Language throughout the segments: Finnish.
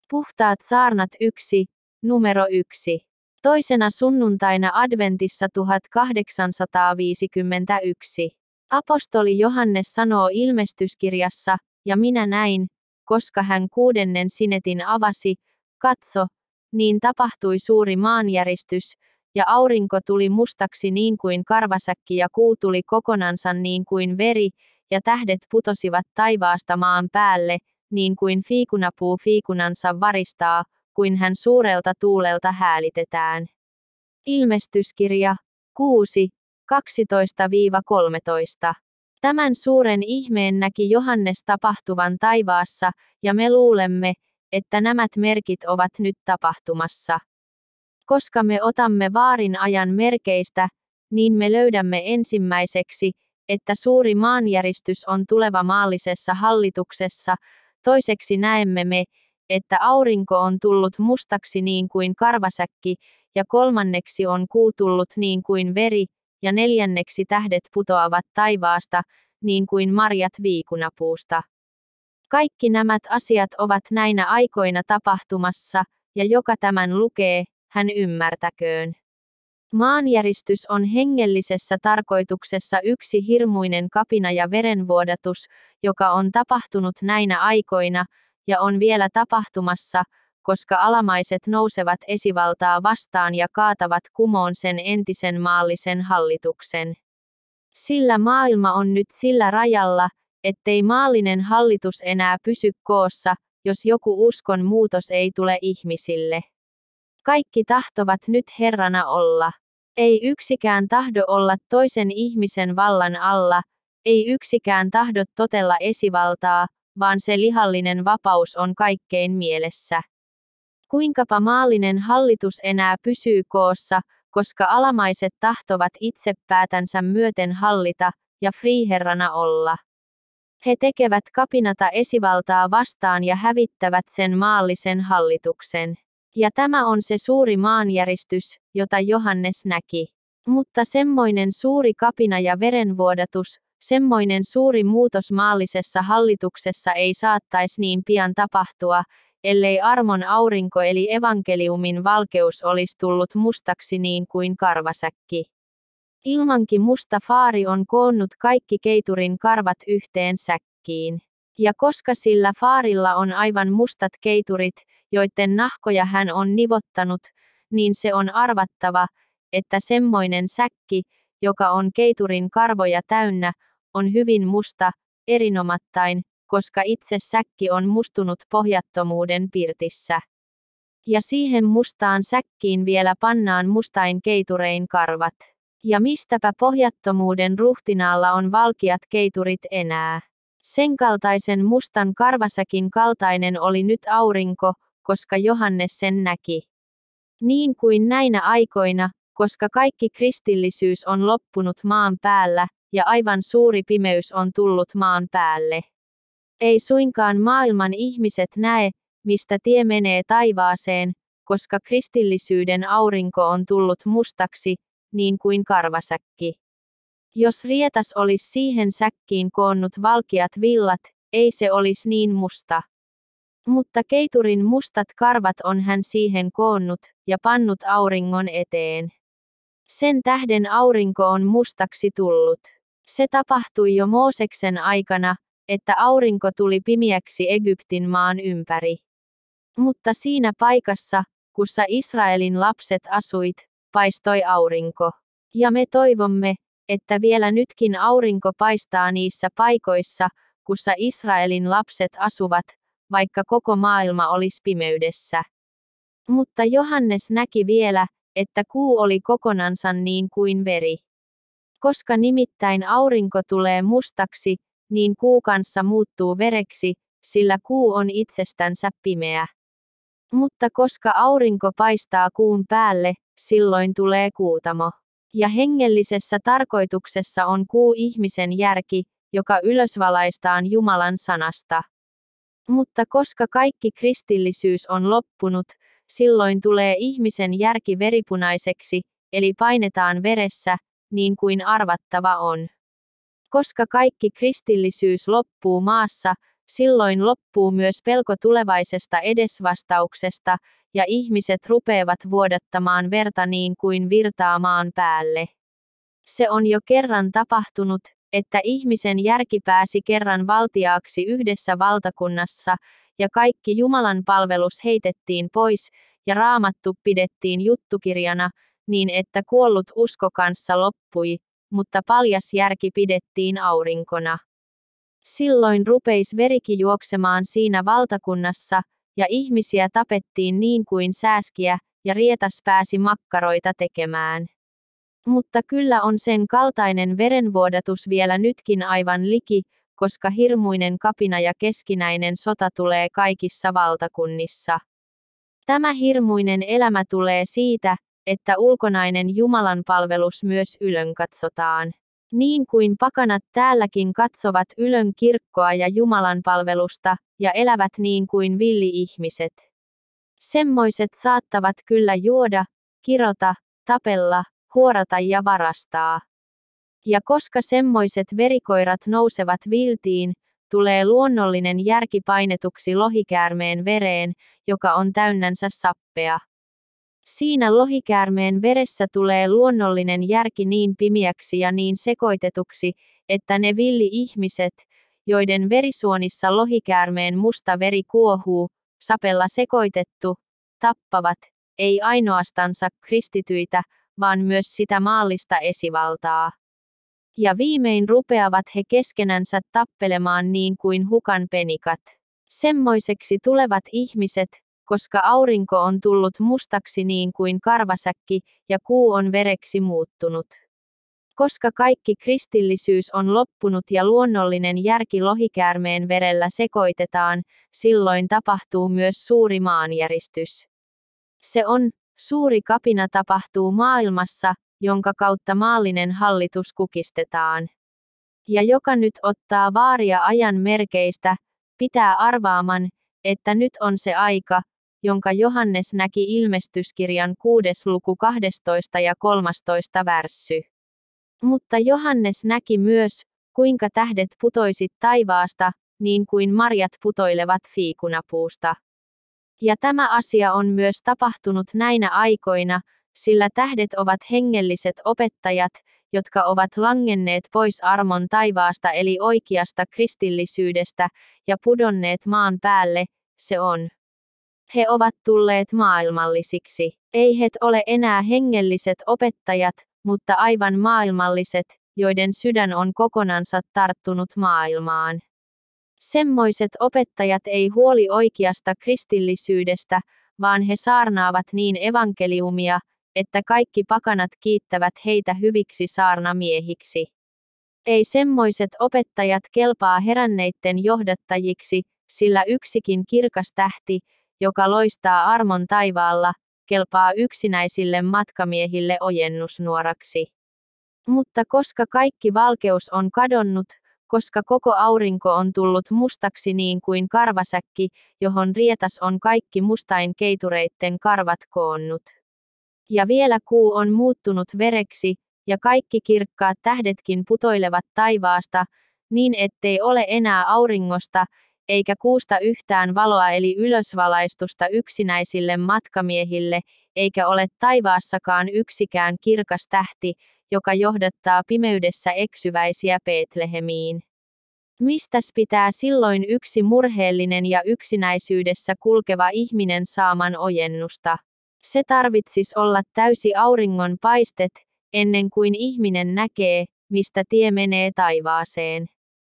Puhtaat saarnat 1, numero 1. Toisena sunnuntaina adventissa 1851. Apostoli Johannes sanoo ilmestyskirjassa, ja minä näin, koska hän 6. sinetin avasi, katso, niin tapahtui suuri maanjäristys, ja aurinko tuli mustaksi niin kuin karvasäkki ja kuu tuli kokonansa niin kuin veri, ja tähdet putosivat taivaasta maan päälle, niin kuin fiikunapuu fiikunansa varistaa, kuin hän suurelta tuulelta häälitetään. Ilmestyskirja 6, 12-13. Tämän suuren ihmeen näki Johannes tapahtuvan taivaassa, ja me luulemme, että nämä merkit ovat nyt tapahtumassa. Koska me otamme vaarin ajan merkeistä, niin me löydämme ensimmäiseksi, että suuri maanjäristys on tuleva maallisessa hallituksessa, toiseksi näemme me, että aurinko on tullut mustaksi niin kuin karvasäkki, ja kolmanneksi on kuu tullut niin kuin veri, ja neljänneksi tähdet putoavat taivaasta, niin kuin marjat viikunapuusta. Kaikki nämä asiat ovat näinä aikoina tapahtumassa, ja joka tämän lukee, hän ymmärtäköön. Maanjäristys on hengellisessä tarkoituksessa yksi hirmuinen kapina ja verenvuodatus, joka on tapahtunut näinä aikoina, ja on vielä tapahtumassa, koska alamaiset nousevat esivaltaa vastaan ja kaatavat kumoon sen entisen maallisen hallituksen. Sillä maailma on nyt sillä rajalla, ettei maallinen hallitus enää pysy koossa, jos joku uskon muutos ei tule ihmisille. Kaikki tahtovat nyt Herrana olla. Ei yksikään tahdo olla toisen ihmisen vallan alla, ei yksikään tahdo totella esivaltaa, vaan se lihallinen vapaus on kaikkein mielessä. Kuinkapa maallinen hallitus enää pysyy koossa, koska alamaiset tahtovat itse päätänsä myöten hallita, ja friiherrana olla. He tekevät kapinata esivaltaa vastaan ja hävittävät sen maallisen hallituksen. Ja tämä on se suuri maanjäristys, jota Johannes näki. Mutta semmoinen suuri kapina ja verenvuodatus, semmoinen suuri muutos maallisessa hallituksessa ei saattaisi niin pian tapahtua, ellei armon aurinko eli evankeliumin valkeus olisi tullut mustaksi niin kuin karvasäkki. Ilmankin musta faari on koonnut kaikki keiturin karvat yhteen säkkiin. Ja koska sillä faarilla on aivan mustat keiturit, joiden nahkoja hän on nivottanut, niin se on arvattava, että semmoinen säkki, joka on keiturin karvoja täynnä, on hyvin musta, erinomattain, koska itse säkki on mustunut pohjattomuuden pirtissä. Ja siihen mustaan säkkiin vielä pannaan mustain keiturein karvat. Ja mistäpä pohjattomuuden ruhtinaalla on valkeat keiturit enää? Sen kaltaisen mustan karvasäkin kaltainen oli nyt aurinko, koska Johannes sen näki. Niin kuin näinä aikoina, koska kaikki kristillisyys on loppunut maan päällä, ja aivan suuri pimeys on tullut maan päälle. Ei suinkaan maailman ihmiset näe, mistä tie menee taivaaseen, koska kristillisyyden aurinko on tullut mustaksi, niin kuin karvasäkki. Jos rietas olisi siihen säkkiin koonnut valkeat villat, ei se olisi niin musta. Mutta keiturin mustat karvat on hän siihen koonnut, ja pannut auringon eteen. Sen tähden aurinko on mustaksi tullut. Se tapahtui jo Mooseksen aikana, että aurinko tuli pimeäksi Egyptin maan ympäri. Mutta siinä paikassa, kussa Israelin lapset asuit, paistoi aurinko. Ja me toivomme, että vielä nytkin aurinko paistaa niissä paikoissa, kussa Israelin lapset asuvat, vaikka koko maailma olisi pimeydessä. Mutta Johannes näki vielä, että kuu oli kokonansa niin kuin veri. Koska nimittäin aurinko tulee mustaksi, niin kuu kanssa muuttuu vereksi, sillä kuu on itsestänsä pimeä. Mutta koska aurinko paistaa kuun päälle, silloin tulee kuutamo. Ja hengellisessä tarkoituksessa on kuu ihmisen järki, joka ylösvalaistaan Jumalan sanasta. Mutta koska kaikki kristillisyys on loppunut, silloin tulee ihmisen järki veripunaiseksi, eli painetaan veressä, niin kuin arvattava on. Koska kaikki kristillisyys loppuu maassa, silloin loppuu myös pelko tulevaisesta edesvastauksesta, ja ihmiset rupeavat vuodattamaan verta niin kuin virtaa maan päälle. Se on jo kerran tapahtunut, että ihmisen järki pääsi kerran valtiaaksi yhdessä valtakunnassa, ja kaikki Jumalan palvelus heitettiin pois, ja Raamattu pidettiin juttukirjana, niin että kuollut usko kanssa loppui, mutta paljas järki pidettiin aurinkona. Silloin rupeisi verikin juoksemaan siinä valtakunnassa, ja ihmisiä tapettiin niin kuin sääskiä, ja rietas pääsi makkaroita tekemään. Mutta kyllä on sen kaltainen verenvuodatus vielä nytkin aivan liki, koska hirmuinen kapina ja keskinäinen sota tulee kaikissa valtakunnissa. Tämä hirmuinen elämä tulee siitä, että ulkonainen Jumalan palvelus myös ylenkatsotaan. Niin kuin pakanat täälläkin katsovat ylön kirkkoa ja Jumalan palvelusta, ja elävät niin kuin villi-ihmiset. Semmoiset saattavat kyllä juoda, kirota, tapella, huorata ja varastaa. Ja koska semmoiset verikoirat nousevat viltiin, tulee luonnollinen järki painetuksi lohikäärmeen vereen, joka on täynnänsä sappea. Siinä lohikäärmeen veressä tulee luonnollinen järki niin pimiäksi ja niin sekoitetuksi, että ne villi-ihmiset, joiden verisuonissa lohikäärmeen musta veri kuohuu, sapella sekoitettu, tappavat, ei ainoastansa kristityitä, vaan myös sitä maallista esivaltaa. Ja viimein rupeavat he keskenänsä tappelemaan niin kuin hukan penikat. Semmoiseksi tulevat ihmiset, koska aurinko on tullut mustaksi niin kuin karvasäkki, ja kuu on vereksi muuttunut. Koska kaikki kristillisyys on loppunut ja luonnollinen järki lohikäärmeen verellä sekoitetaan, silloin tapahtuu myös suuri maanjäristys. Se on, suuri kapina tapahtuu maailmassa, jonka kautta maallinen hallitus kukistetaan. Ja joka nyt ottaa vaaria ajan merkeistä, pitää arvaaman, että nyt on se aika, jonka Johannes näki ilmestyskirjan 6. luku 12 ja 13 värssy. Mutta Johannes näki myös, kuinka tähdet putoisit taivaasta, niin kuin marjat putoilevat fiikunapuusta. Ja tämä asia on myös tapahtunut näinä aikoina, sillä tähdet ovat hengelliset opettajat, jotka ovat langenneet pois armon taivaasta eli oikeasta kristillisyydestä, ja pudonneet maan päälle, se on. He ovat tulleet maailmallisiksi. Ei he ole enää hengelliset opettajat, mutta aivan maailmalliset, joiden sydän on kokonansa tarttunut maailmaan. Semmoiset opettajat ei huoli oikeasta kristillisyydestä, vaan he saarnaavat niin evankeliumia, että kaikki pakanat kiittävät heitä hyviksi saarnamiehiksi. Ei semmoiset opettajat kelpaa heränneitten johdattajiksi, sillä yksikin kirkas tähti, joka loistaa armon taivaalla, kelpaa yksinäisille matkamiehille ojennusnuoraksi. Mutta koska kaikki valkeus on kadonnut, koska koko aurinko on tullut mustaksi niin kuin karvasäkki, johon rietas on kaikki mustain keitureitten karvat koonnut. Ja vielä kuu on muuttunut vereksi, ja kaikki kirkkaat tähdetkin putoilevat taivaasta, niin ettei ole enää auringosta, eikä kuusta yhtään valoa eli ylösvalaistusta yksinäisille matkamiehille, eikä ole taivaassakaan yksikään kirkas tähti, joka johdattaa pimeydessä eksyväisiä Betlehemiin. Mistäs pitää silloin yksi murheellinen ja yksinäisyydessä kulkeva ihminen saaman ojennusta? Se tarvitsis olla täysi auringon paistet, ennen kuin ihminen näkee, mistä tie menee taivaaseen.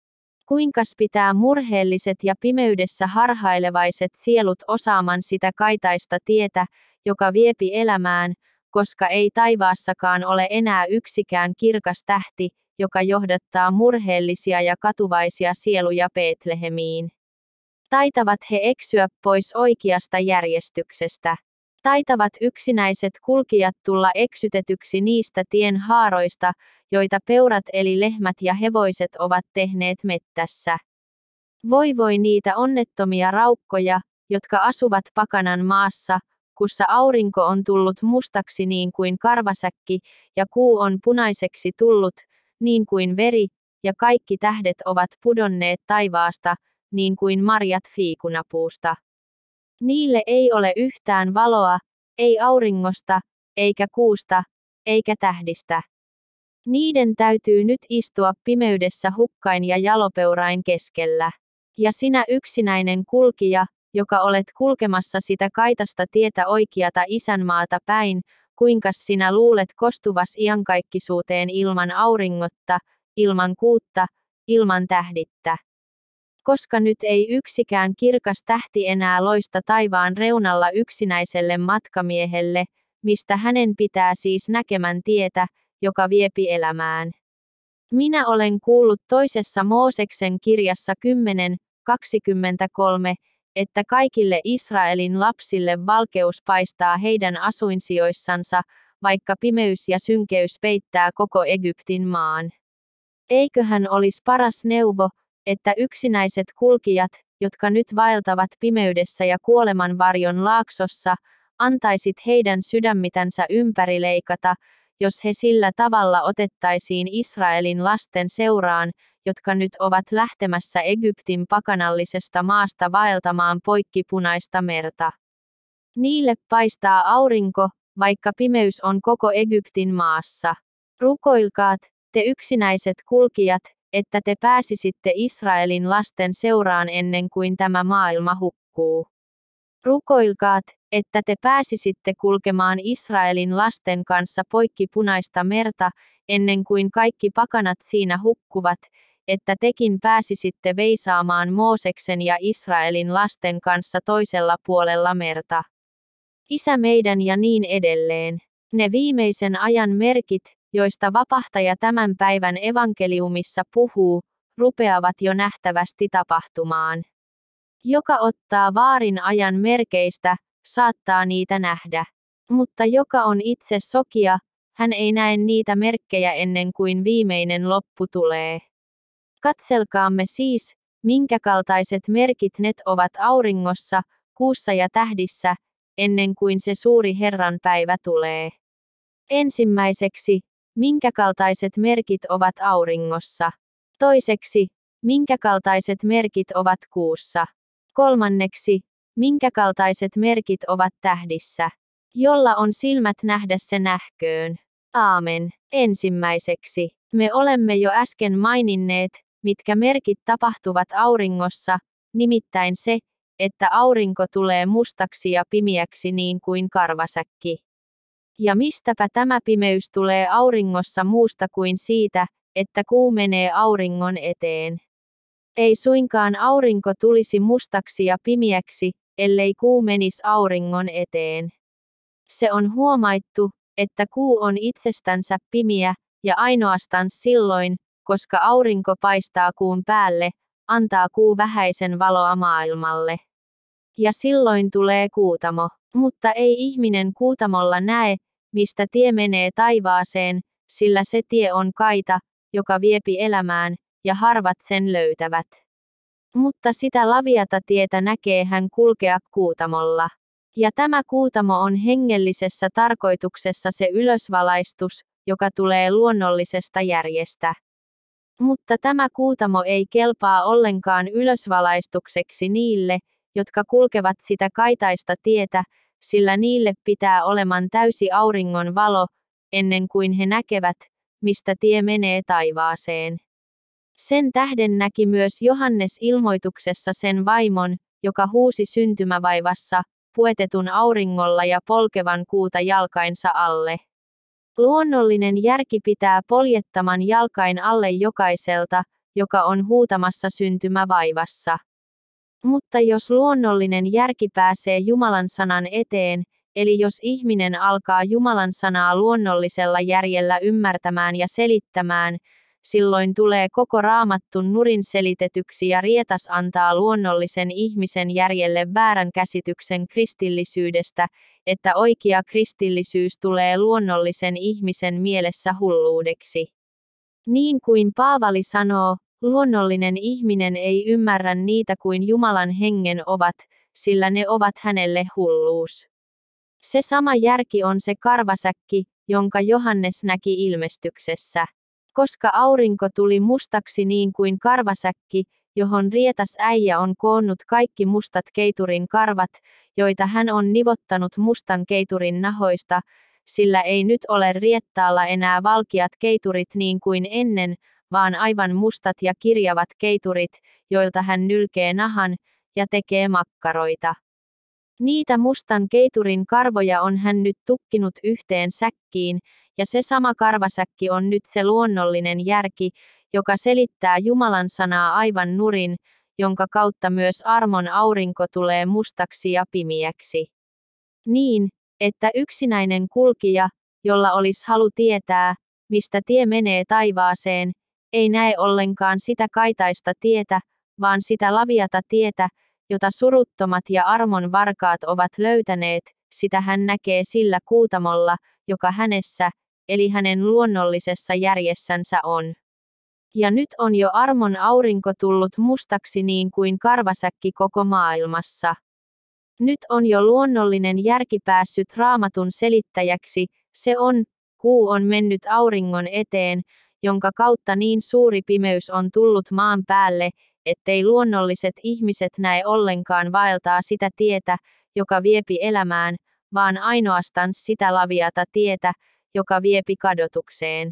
Kuinkas pitää murheelliset ja pimeydessä harhailevaiset sielut osaaman sitä kaitaista tietä, joka viepi elämään, koska ei taivaassakaan ole enää yksikään kirkas tähti, joka johdattaa murheellisia ja katuvaisia sieluja Betlehemiin. Taitavat he eksyä pois oikeasta järjestyksestä. Taitavat yksinäiset kulkijat tulla eksytetyksi niistä tien haaroista, joita peurat eli lehmät ja hevoset ovat tehneet mettässä. Voi niitä onnettomia raukkoja, jotka asuvat pakanan maassa, kussa aurinko on tullut mustaksi niin kuin karvasäkki, ja kuu on punaiseksi tullut, niin kuin veri, ja kaikki tähdet ovat pudonneet taivaasta, niin kuin marjat fiikunapuusta. Niille ei ole yhtään valoa, ei auringosta, eikä kuusta, eikä tähdistä. Niiden täytyy nyt istua pimeydessä hukkain ja jalopeurain keskellä. Ja sinä yksinäinen kulkija, joka olet kulkemassa sitä kaitasta tietä oikeata isänmaata päin, kuinkas sinä luulet kostuvas iankaikkisuuteen ilman auringotta, ilman kuutta, ilman tähdittä? Koska nyt ei yksikään kirkas tähti enää loista taivaan reunalla yksinäiselle matkamiehelle, mistä hänen pitää siis näkemän tietä, joka viepi elämään. Minä olen kuullut toisessa Mooseksen kirjassa 10:23, että kaikille Israelin lapsille valkeus paistaa heidän asuinsijoissansa, vaikka pimeys ja synkeys peittää koko Egyptin maan. Eiköhän olisi paras neuvo, että yksinäiset kulkijat, jotka nyt vaeltavat pimeydessä ja kuoleman varjon laaksossa, antaisit heidän sydämitänsä ympärileikata, jos he sillä tavalla otettaisiin Israelin lasten seuraan, jotka nyt ovat lähtemässä Egyptin pakanallisesta maasta vaeltamaan poikki Punaista merta. Niille paistaa aurinko, vaikka pimeys on koko Egyptin maassa. Rukoilkaat, te yksinäiset kulkijat, että te pääsisitte Israelin lasten seuraan ennen kuin tämä maailma hukkuu. Rukoilkaat, että te pääsisitte kulkemaan Israelin lasten kanssa poikki Punaista merta, ennen kuin kaikki pakanat siinä hukkuvat, että tekin pääsisitte veisaamaan Mooseksen ja Israelin lasten kanssa toisella puolella merta. Isä meidän ja niin edelleen. Ne viimeisen ajan merkit, joista vapahtaja tämän päivän evankeliumissa puhuu, rupeavat jo nähtävästi tapahtumaan. Joka ottaa vaarin ajan merkeistä, saattaa niitä nähdä. Mutta joka on itse sokia, hän ei näe niitä merkkejä ennen kuin viimeinen loppu tulee. Katselkaamme siis, minkä kaltaiset merkit ne ovat auringossa, kuussa ja tähdissä, ennen kuin se suuri Herran päivä tulee. Ensimmäiseksi, minkä kaltaiset merkit ovat auringossa. Toiseksi, minkä kaltaiset merkit ovat kuussa. Kolmanneksi, minkä kaltaiset merkit ovat tähdissä. Jolla on silmät nähdä se nähköön. Aamen. Ensimmäiseksi, me olemme jo äsken maininneet, mitkä merkit tapahtuvat auringossa, nimittäin se, että aurinko tulee mustaksi ja pimiäksi niin kuin karvasäkki. Ja mistäpä tämä pimeys tulee auringossa muusta kuin siitä, että kuu menee auringon eteen. Ei suinkaan aurinko tulisi mustaksi ja pimiäksi, ellei kuu menisi auringon eteen. Se on huomattu, että kuu on itsestänsä pimiä, ja ainoastaan silloin, koska aurinko paistaa kuun päälle, antaa kuu vähäisen valoa maailmalle. Ja silloin tulee kuutamo, mutta ei ihminen kuutamolla näe, mistä tie menee taivaaseen, sillä se tie on kaita, joka viepi elämään, ja harvat sen löytävät. Mutta sitä laviata tietä näkee hän kulkea kuutamolla. Ja tämä kuutamo on hengellisessä tarkoituksessa se ylösvalaistus, joka tulee luonnollisesta järjestä. Mutta tämä kuutamo ei kelpaa ollenkaan ylösvalaistukseksi niille, jotka kulkevat sitä kaitaista tietä, sillä niille pitää oleman täysi auringon valo, ennen kuin he näkevät, mistä tie menee taivaaseen. Sen tähden näki myös Johannes ilmoituksessa sen vaimon, joka huusi syntymävaivassa, puetetun auringolla ja polkevan kuuta jalkainsa alle. Luonnollinen järki pitää poljettaman jalkain alle jokaiselta, joka on huutamassa syntymävaivassa. Mutta jos luonnollinen järki pääsee Jumalan sanan eteen, eli jos ihminen alkaa Jumalan sanaa luonnollisella järjellä ymmärtämään ja selittämään, silloin tulee koko Raamattun nurin selitetyksi ja rietas antaa luonnollisen ihmisen järjelle väärän käsityksen kristillisyydestä, että oikea kristillisyys tulee luonnollisen ihmisen mielessä hulluudeksi. Niin kuin Paavali sanoo, luonnollinen ihminen ei ymmärrä niitä kuin Jumalan hengen ovat, sillä ne ovat hänelle hulluus. Se sama järki on se karvasäkki, jonka Johannes näki ilmestyksessä. Koska aurinko tuli mustaksi niin kuin karvasäkki, johon rietas äijä on koonnut kaikki mustat keiturin karvat, joita hän on nivottanut mustan keiturin nahoista, sillä ei nyt ole riettaalla enää valkeat keiturit niin kuin ennen, vaan aivan mustat ja kirjavat keiturit, joilta hän nylkee nahan ja tekee makkaroita. Niitä mustan keiturin karvoja on hän nyt tukkinut yhteen säkkiin, ja se sama karvasäkki on nyt se luonnollinen järki, joka selittää Jumalan sanaa aivan nurin, jonka kautta myös armon aurinko tulee mustaksi ja pimiäksi. Niin, että yksinäinen kulkija, jolla olisi halu tietää, mistä tie menee taivaaseen, ei näe ollenkaan sitä kaitaista tietä, vaan sitä laviata tietä, jota suruttomat ja armon varkaat ovat löytäneet, sitä hän näkee sillä kuutamolla, joka hänessä, eli hänen luonnollisessa järjessänsä on. Ja nyt on jo armon aurinko tullut mustaksi niin kuin karvasäkki koko maailmassa. Nyt on jo luonnollinen järki päässyt Raamatun selittäjäksi, se on, kuu on mennyt auringon eteen, jonka kautta niin suuri pimeys on tullut maan päälle, ettei luonnolliset ihmiset näe ollenkaan vaeltaa sitä tietä, joka viepi elämään, vaan ainoastaan sitä laviata tietä, joka viepi kadotukseen.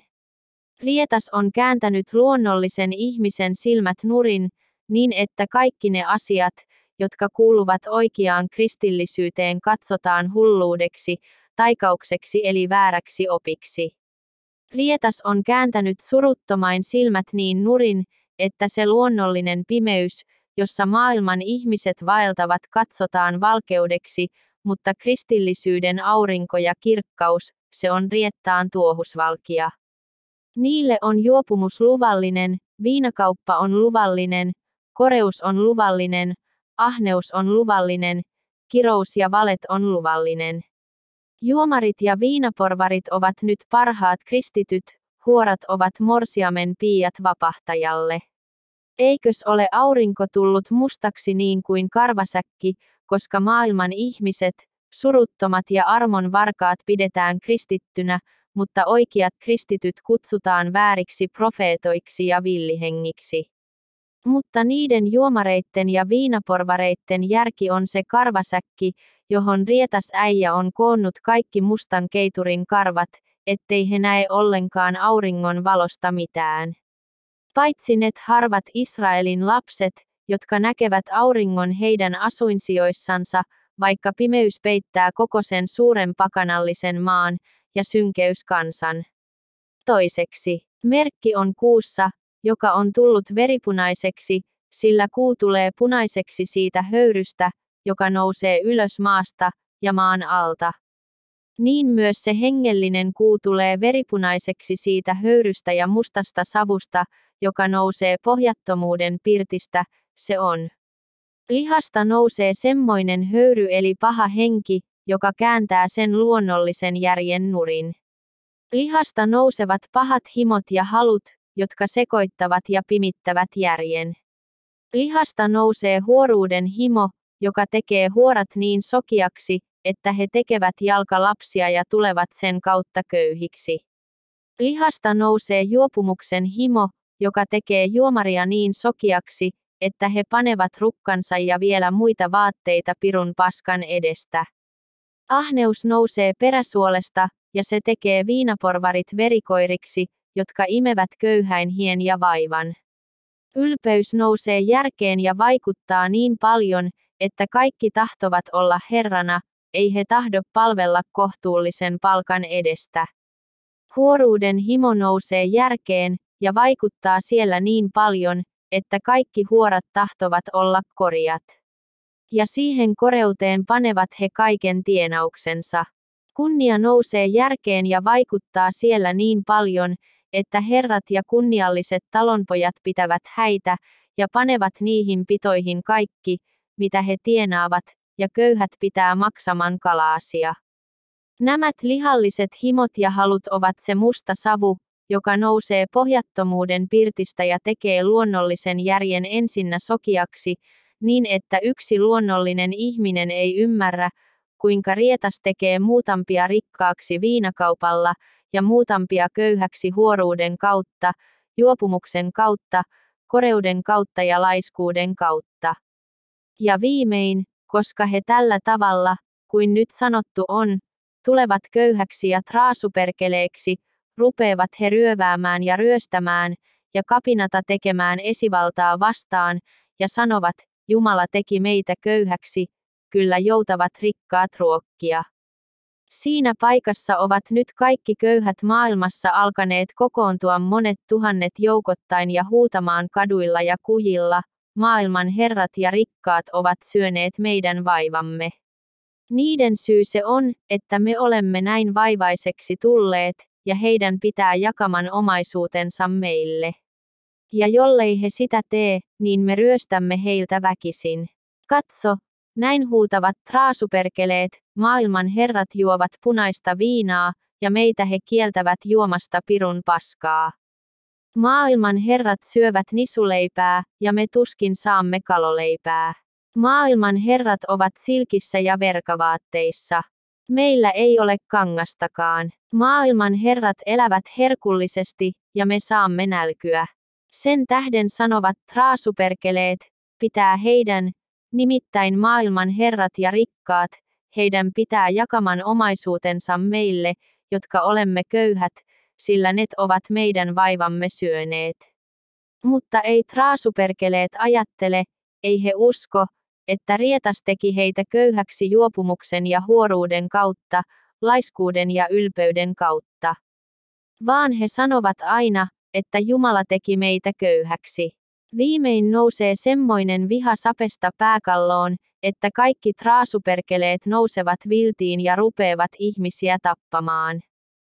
Rietas on kääntänyt luonnollisen ihmisen silmät nurin, niin että kaikki ne asiat, jotka kuuluvat oikeaan kristillisyyteen katsotaan hulluudeksi, taikaukseksi eli vääräksi opiksi. Rietas on kääntänyt suruttomain silmät niin nurin, että se luonnollinen pimeys, jossa maailman ihmiset vaeltavat katsotaan valkeudeksi, mutta kristillisyyden aurinko ja kirkkaus, se on riettaan tuohusvalkia. Niille on juopumus luvallinen, viinakauppa on luvallinen, koreus on luvallinen, ahneus on luvallinen, kirous ja valet on luvallinen. Juomarit ja viinaporvarit ovat nyt parhaat kristityt, huorat ovat morsiamen piiat vapahtajalle. Eikös ole aurinko tullut mustaksi niin kuin karvasäkki, koska maailman ihmiset, suruttomat ja armon varkaat pidetään kristittynä, mutta oikeat kristityt kutsutaan vääriksi profeetoiksi ja villihengiksi. Mutta niiden juomareitten ja viinaporvareitten järki on se karvasäkki, johon rietas äijä on koonnut kaikki mustan keiturin karvat, ettei he näe ollenkaan auringon valosta mitään. Paitsi ne harvat Israelin lapset, jotka näkevät auringon heidän asuinsijoissansa, vaikka pimeys peittää koko sen suuren pakanallisen maan, ja synkeys kansan. Toiseksi, merkki on kuussa, joka on tullut veripunaiseksi, sillä kuu tulee punaiseksi siitä höyrystä, joka nousee ylös maasta ja maan alta. Niin myös se hengellinen kuu tulee veripunaiseksi siitä höyrystä ja mustasta savusta, joka nousee pohjattomuuden pirtistä, se on. Lihasta nousee semmoinen höyry eli paha henki, joka kääntää sen luonnollisen järjen nurin. Lihasta nousevat pahat himot ja halut, jotka sekoittavat ja pimittävät järjen. Lihasta nousee huoruuden himo, joka tekee huorat niin sokiaksi, että he tekevät jalkalapsia ja tulevat sen kautta köyhiksi. Lihasta nousee juopumuksen himo, joka tekee juomaria niin sokiaksi, että he panevat rukkansa ja vielä muita vaatteita pirun paskan edestä. Ahneus nousee peräsuolesta, ja se tekee viinaporvarit verikoiriksi, jotka imevät köyhäinhien ja vaivan. Ylpeys nousee järkeen ja vaikuttaa niin paljon, että kaikki tahtovat olla herrana, ei he tahdo palvella kohtuullisen palkan edestä. Huoruuden himo nousee järkeen, ja vaikuttaa siellä niin paljon, että kaikki huorat tahtovat olla korjat. Ja siihen koreuteen panevat he kaiken tienauksensa. Kunnia nousee järkeen ja vaikuttaa siellä niin paljon, että herrat ja kunnialliset talonpojat pitävät häitä, ja panevat niihin pitoihin kaikki, mitä he tienaavat, ja köyhät pitää maksaman kalaasia. Nämä lihalliset himot ja halut ovat se musta savu, joka nousee pohjattomuuden pirtistä ja tekee luonnollisen järjen ensinnä sokiaksi, niin että yksi luonnollinen ihminen ei ymmärrä, kuinka rietas tekee muutampia rikkaaksi viinakaupalla, ja muutampia köyhäksi huoruuden kautta, juopumuksen kautta, koreuden kautta ja laiskuuden kautta. Ja viimein, koska he tällä tavalla, kuin nyt sanottu on, tulevat köyhäksi ja traasuperkeleeksi, rupeavat he ryöväämään ja ryöstämään, ja kapinata tekemään esivaltaa vastaan, ja sanovat, Jumala teki meitä köyhäksi, kyllä joutavat rikkaat ruokkia. Siinä paikassa ovat nyt kaikki köyhät maailmassa alkaneet kokoontua monet tuhannet joukottain ja huutamaan kaduilla ja kujilla, maailman herrat ja rikkaat ovat syöneet meidän vaivamme. Niiden syy se on, että me olemme näin vaivaiseksi tulleet, ja heidän pitää jakaman omaisuutensa meille. Ja jollei he sitä tee, niin me ryöstämme heiltä väkisin. Katso, näin huutavat traasuperkeleet, maailman herrat juovat punaista viinaa, ja meitä he kieltävät juomasta pirun paskaa. Maailman herrat syövät nisuleipää, ja me tuskin saamme kaloleipää. Maailman herrat ovat silkissä ja verkavaatteissa. Meillä ei ole kangastakaan. Maailman herrat elävät herkullisesti, ja me saamme nälkyä. Sen tähden sanovat traasuperkeleet, pitää heidän, nimittäin maailman herrat ja rikkaat, heidän pitää jakaman omaisuutensa meille, jotka olemme köyhät, sillä ne ovat meidän vaivamme syöneet. Mutta ei traasuperkeleet ajattele, ei he usko, että rietas teki heitä köyhäksi juopumuksen ja huoruuden kautta, laiskuuden ja ylpeyden kautta. Vaan he sanovat aina, että Jumala teki meitä köyhäksi. Viimein nousee semmoinen viha sapesta pääkalloon, että kaikki traasuperkeleet nousevat viltiin ja rupeavat ihmisiä tappamaan.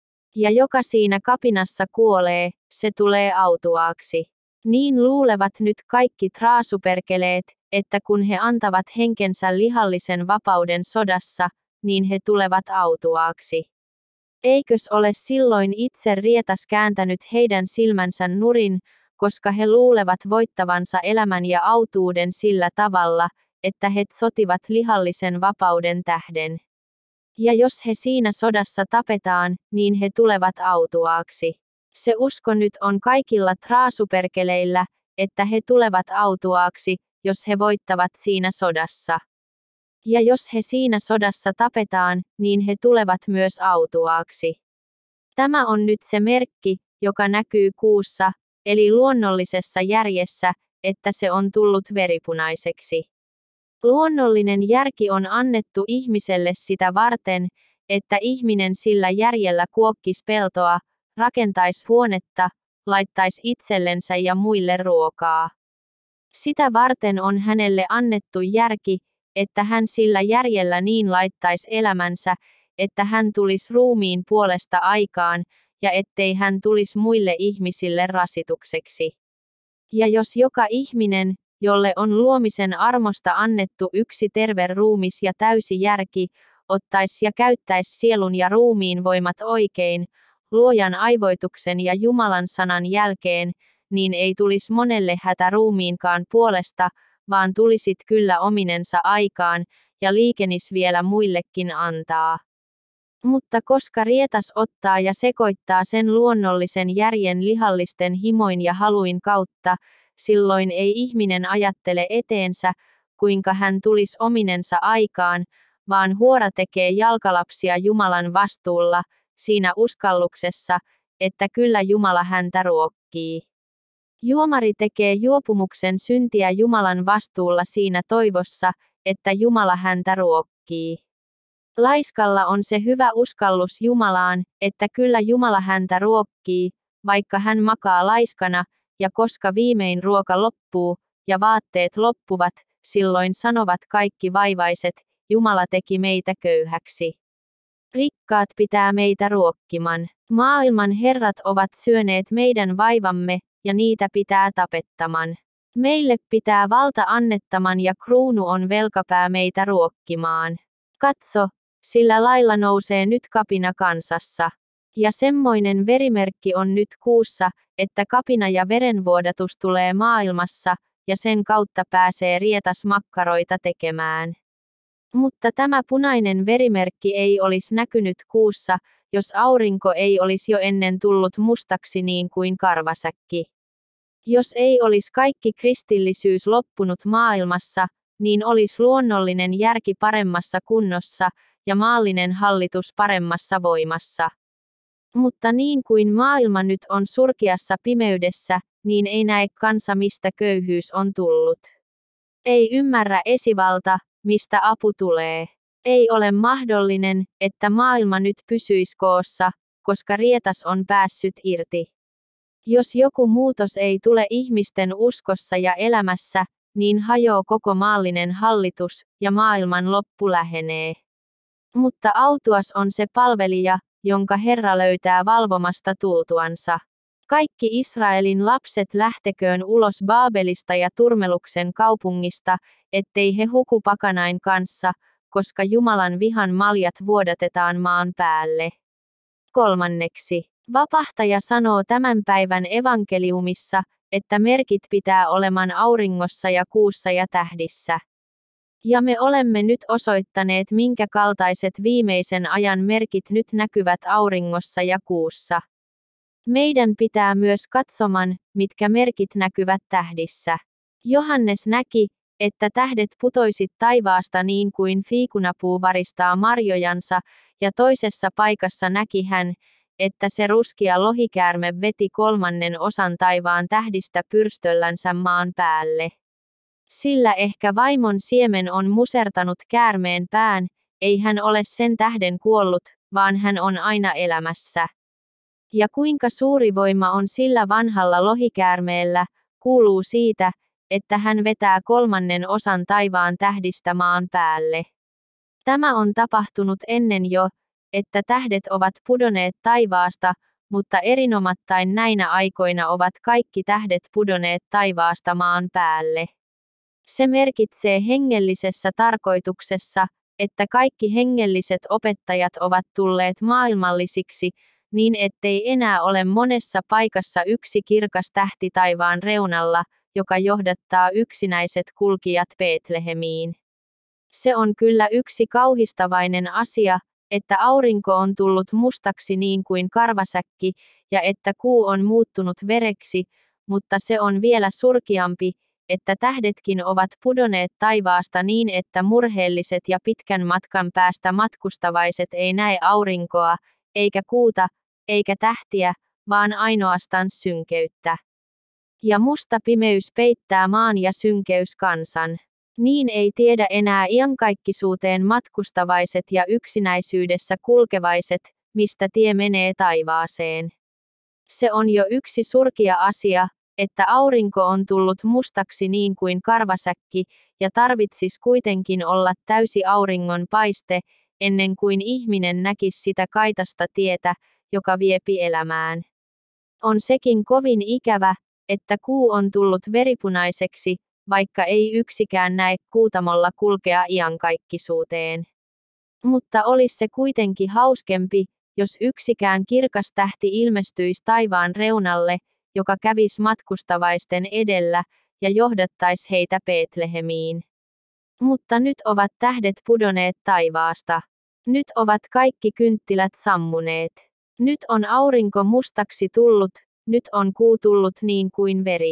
Ja joka siinä kapinassa kuolee, se tulee autuaaksi. Niin luulevat nyt kaikki traasuperkeleet, että kun he antavat henkensä lihallisen vapauden sodassa, niin he tulevat autuaaksi. Eikös ole silloin itse rietas kääntänyt heidän silmänsä nurin, koska he luulevat voittavansa elämän ja autuuden sillä tavalla, että he sotivat lihallisen vapauden tähden. Ja jos he siinä sodassa tapetaan, niin he tulevat autuaaksi. Se usko nyt on kaikilla traasuperkeleillä, että he tulevat autuaaksi, jos he voittavat siinä sodassa. Ja jos he siinä sodassa tapetaan, niin he tulevat myös autuaaksi. Tämä on nyt se merkki, joka näkyy kuussa, eli luonnollisessa järjessä, että se on tullut veripunaiseksi. Luonnollinen järki on annettu ihmiselle sitä varten, että ihminen sillä järjellä kuokkis peltoa, rakentaisi huonetta, laittaisi itsellensä ja muille ruokaa. Sitä varten on hänelle annettu järki, että hän sillä järjellä niin laittaisi elämänsä, että hän tulisi ruumiin puolesta aikaan, ja ettei hän tulisi muille ihmisille rasitukseksi. Ja jos joka ihminen, jolle on luomisen armosta annettu yksi terve ruumis ja täysi järki, ottaisi ja käyttäisi sielun ja ruumiin voimat oikein, luojan aivoituksen ja Jumalan sanan jälkeen, niin ei tulisi monelle hätä ruumiinkaan puolesta, vaan tulisit kyllä ominensa aikaan, ja liikenis vielä muillekin antaa. Mutta koska rietas ottaa ja sekoittaa sen luonnollisen järjen lihallisten himoin ja haluin kautta, silloin ei ihminen ajattele eteensä, kuinka hän tulisi ominensa aikaan, vaan huora tekee jalkalapsia Jumalan vastuulla, siinä uskalluksessa, että kyllä Jumala häntä ruokkii. Juomari tekee juopumuksen syntiä Jumalan vastuulla siinä toivossa, että Jumala häntä ruokkii. Laiskalla on se hyvä uskallus Jumalaan, että kyllä Jumala häntä ruokkii, vaikka hän makaa laiskana, ja koska viimein ruoka loppuu, ja vaatteet loppuvat, silloin sanovat kaikki vaivaiset, Jumala teki meitä köyhäksi. Rikkaat pitää meitä ruokkiman. Maailman herrat ovat syöneet meidän vaivamme, ja niitä pitää tapettaman. Meille pitää valta annettaman ja kruunu on velkapää meitä ruokkimaan. Katso, sillä lailla nousee nyt kapina kansassa. Ja semmoinen verimerkki on nyt kuussa, että kapina ja verenvuodatus tulee maailmassa, ja sen kautta pääsee rietas makkaroita tekemään. Mutta tämä punainen verimerkki ei olisi näkynyt kuussa, jos aurinko ei olisi jo ennen tullut mustaksi niin kuin karvasäkki. Jos ei olisi kaikki kristillisyys loppunut maailmassa, niin olisi luonnollinen järki paremmassa kunnossa ja maallinen hallitus paremmassa voimassa. Mutta niin kuin maailma nyt on surkeassa pimeydessä, niin ei näe kansa mistä köyhyys on tullut. Ei ymmärrä esivalta, mistä apu tulee. Ei ole mahdollinen, että maailma nyt pysyisi koossa, koska rietas on päässyt irti. Jos joku muutos ei tule ihmisten uskossa ja elämässä, niin hajoaa koko maallinen hallitus, ja maailman loppu lähenee. Mutta autuas on se palvelija, jonka Herra löytää valvomasta tultuansa. Kaikki Israelin lapset lähteköön ulos Baabelista ja Turmeluksen kaupungista, ettei he huku pakanain kanssa, koska Jumalan vihan maljat vuodatetaan maan päälle. 3. Vapahtaja sanoo tämän päivän evankeliumissa, että merkit pitää oleman auringossa ja kuussa ja tähdissä. Ja me olemme nyt osoittaneet minkä kaltaiset viimeisen ajan merkit nyt näkyvät auringossa ja kuussa. Meidän pitää myös katsoman, mitkä merkit näkyvät tähdissä. Johannes näki, että tähdet putoisit taivaasta niin kuin fiikunapuu varistaa marjojansa, ja toisessa paikassa näki hän, että se ruskea lohikäärme veti 1/3 taivaan tähdistä pyrstöllänsä maan päälle. Sillä ehkä vaimon siemen on musertanut käärmeen pään, ei hän ole sen tähden kuollut, vaan hän on aina elämässä. Ja kuinka suuri voima on sillä vanhalla lohikäärmeellä, kuuluu siitä, että hän vetää 1/3 taivaan tähdistä maan päälle. Tämä on tapahtunut ennen jo, että tähdet ovat pudonneet taivaasta, mutta erinomattain näinä aikoina ovat kaikki tähdet pudonneet taivaasta maan päälle. Se merkitsee hengellisessä tarkoituksessa, että kaikki hengelliset opettajat ovat tulleet maailmallisiksi, niin ettei enää ole monessa paikassa yksi kirkas tähti taivaan reunalla, joka johdattaa yksinäiset kulkijat Betlehemiin. Se on kyllä yksi kauhistavainen asia, että aurinko on tullut mustaksi niin kuin karvasäkki, ja että kuu on muuttunut vereksi, mutta se on vielä surkeampi, että tähdetkin ovat pudonneet taivaasta niin että murheelliset ja pitkän matkan päästä matkustavaiset ei näe aurinkoa, eikä kuuta, eikä tähtiä, vaan ainoastaan synkeyttä. Ja musta pimeys peittää maan ja synkeys kansan. Niin ei tiedä enää iankaikkisuuteen matkustavaiset ja yksinäisyydessä kulkevaiset, mistä tie menee taivaaseen. Se on jo yksi surkea asia, että aurinko on tullut mustaksi niin kuin karvasäkki, ja tarvitsis kuitenkin olla täysi auringon paiste, ennen kuin ihminen näkisi sitä kaitasta tietä, joka viepi elämään. On sekin kovin ikävä, että kuu on tullut veripunaiseksi, vaikka ei yksikään näe kuutamolla kulkea iankaikkisuuteen. Mutta olisi se kuitenkin hauskempi, jos yksikään kirkas tähti ilmestyisi taivaan reunalle, joka kävisi matkustavaisten edellä, ja johdattaisi heitä Betlehemiin. Mutta nyt ovat tähdet pudonneet taivaasta. Nyt ovat kaikki kynttilät sammuneet. Nyt on aurinko mustaksi tullut, nyt on kuu tullut niin kuin veri.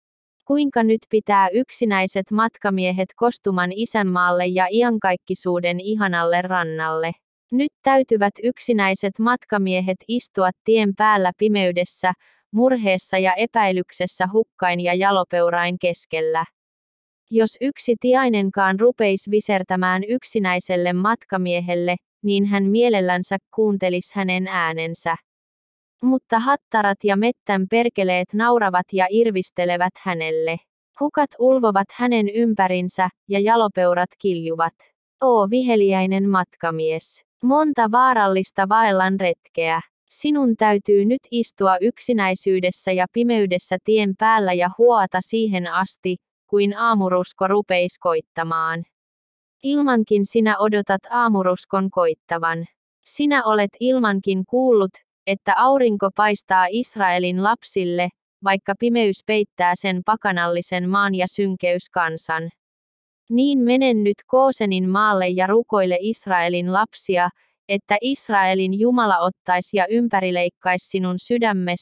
Kuinka nyt pitää yksinäiset matkamiehet kostuman isänmaalle ja iankaikkisuuden ihanalle rannalle? Nyt täytyvät yksinäiset matkamiehet istua tien päällä pimeydessä, murheessa ja epäilyksessä hukkain ja jalopeurain keskellä. Jos yksi tiainenkaan rupeisi visertämään yksinäiselle matkamiehelle, niin hän mielellänsä kuuntelisi hänen äänensä. Mutta hattarat ja mettän perkeleet nauravat ja irvistelevät hänelle. Hukat ulvovat hänen ympärinsä, ja jalopeurat kiljuvat. Oo viheliäinen matkamies! Monta vaarallista vaellan retkeä. Sinun täytyy nyt istua yksinäisyydessä ja pimeydessä tien päällä ja huoata siihen asti, kuin aamurusko rupeisi koittamaan. Ilmankin sinä odotat aamuruskon koittavan. Sinä olet ilmankin kuullut, että aurinko paistaa Israelin lapsille, vaikka pimeys peittää sen pakanallisen maan ja synkeys kansan. Niin menen nyt Koosenin maalle ja rukoile Israelin lapsia, että Israelin Jumala ottaisi ja ympärileikkaisi sinun sydämes,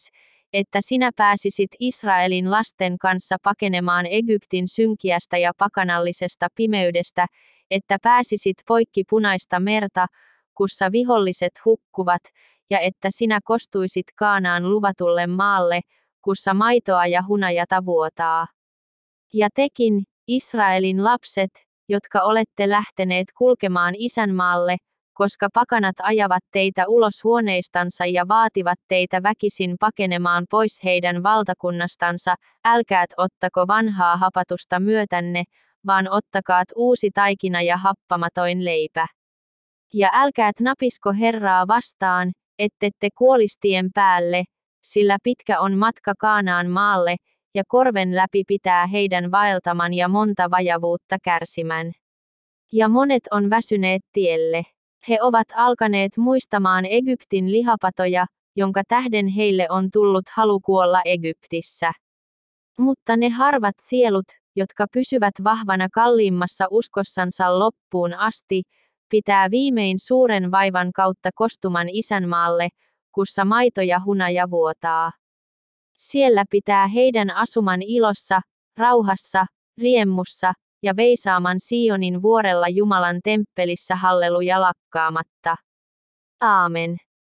että sinä pääsisit Israelin lasten kanssa pakenemaan Egyptin synkiästä ja pakanallisesta pimeydestä, että pääsisit poikki Punaista merta, kussa viholliset hukkuvat, ja että sinä kostuisit Kaanaan luvatulle maalle, kussa maitoa ja hunajata vuotaa. Ja tekin, Israelin lapset, jotka olette lähteneet kulkemaan isänmaalle, koska pakanat ajavat teitä ulos huoneistansa ja vaativat teitä väkisin pakenemaan pois heidän valtakunnastansa, älkäät ottako vanhaa hapatusta myötänne, vaan ottakaat uusi taikina ja happamatoin leipä. Ja älkäät napisko Herraa vastaan, ettette kuolistien päälle, sillä pitkä on matka Kaanaan maalle, ja korven läpi pitää heidän vaeltaman ja monta vajavuutta kärsimän. Ja monet on väsyneet tielle. He ovat alkaneet muistamaan Egyptin lihapatoja, jonka tähden heille on tullut halu kuolla Egyptissä. Mutta ne harvat sielut, jotka pysyvät vahvana kalliimmassa uskossansa loppuun asti, pitää viimein suuren vaivan kautta kostuman isänmaalle, kussa maito ja hunaja vuotaa. Siellä pitää heidän asuman ilossa, rauhassa, riemussa, ja veisaaman Sionin vuorella Jumalan temppelissä halleluja lakkaamatta. Aamen.